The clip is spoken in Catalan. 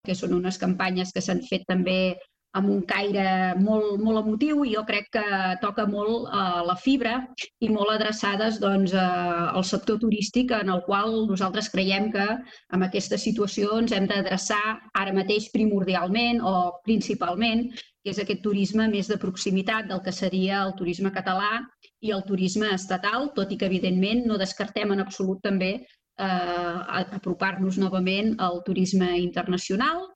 que són unes campanyes que s'han fet també amb un caire molt emotiu i jo crec que toca molt la fibra i molt adreçades al sector turístic, en el qual nosaltres creiem que en aquesta situació ens hem d'adreçar ara mateix primordialment o principalment, que és aquest turisme més de proximitat del que seria el turisme català i el turisme estatal, tot i que evidentment no descartem en absolut també apropar-nos novament al turisme internacional